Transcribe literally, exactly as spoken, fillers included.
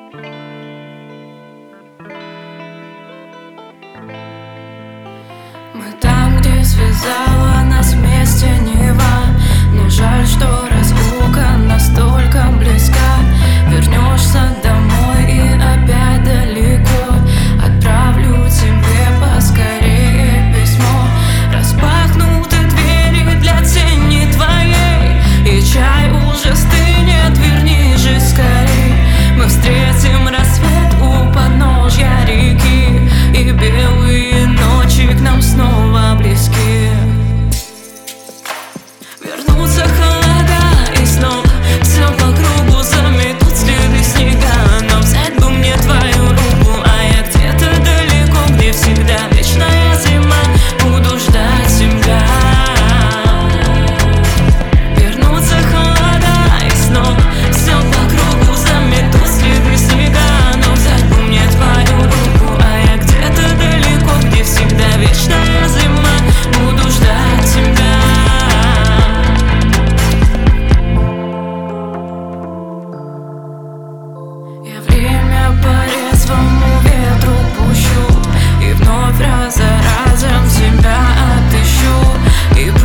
Мы там, где связала нас вместе Нева. Мне жаль, что разлука настолько близка. Вернешься домой и опять далеко. Отправлю тебе поскорее письмо. Распахнуты двери для тени твоей, и чай уже стынет, верни же скорей. Мы встретим рассвет у подножья реки, и белые ночи к нам снова близки. Вернутся холода, и снова все по кругу заметут следы снега. Но взять бы мне твою руку, а я где-то далеко, где всегда вечная зима, буду ждать тебя. Вернутся холода, и снова все по кругу заметут следы снега. Но взять бы мне твою руку, а я где-то далеко, где всегда вечная зима, буду ждать тебя. Я время по резвому ветру пущу, и вновь раз за разом себя отыщу. И